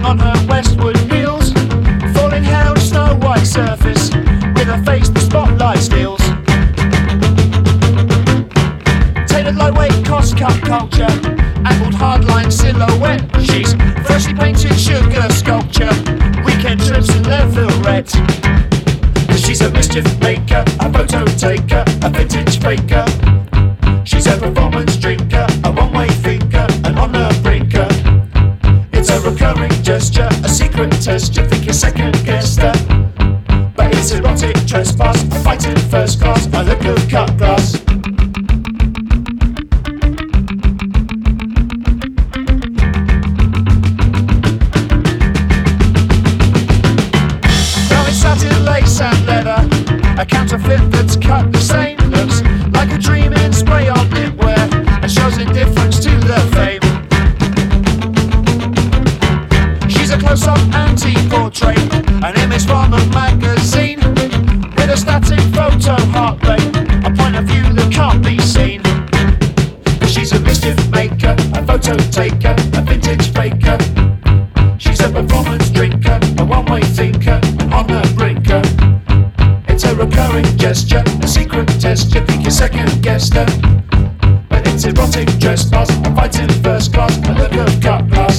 on her Westwood heels, falling hair on snow white surface, with a face the spotlight steals. Tailored lightweight cost cut culture, angled hardline silhouette. She's freshly painted sugar sculpture, weekend trips in leatherette. She's a mischief maker, a photo taker, a vintage faker. She's a performance drinker, a one-way thinker, an honour breaker. It's a recurring gesture, a secret test. You think you second guessed her, but it's erotic trespass, a fight in first class, a look of cut glass. Satin lace and leather, a counterfeit that's cut the same. Looks like a dream in spray on knitwear, and shows indifference to the fame. She's a close-up anti-portrait, an image from a magazine, with a static photo heart rate, a point of view that can't be seen. She's a mischief maker, a photo taker, a vintage faker. She's a performance drinker, a one-way thinker, an honour breaker. It's a recurring gesture, a secret test. You think you second guessed her, but it's erotic trespass, a fight in first class, a look of cut glass.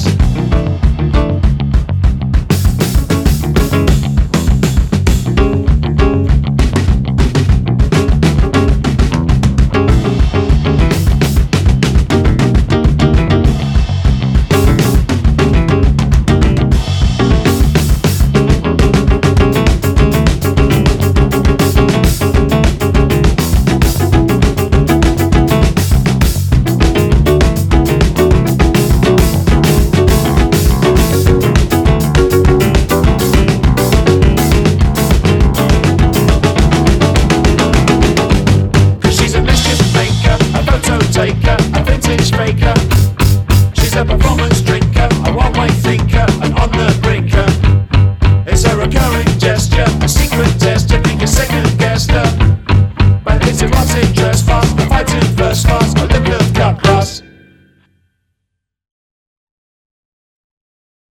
Taker, a vintage faker. She's a performance drinker.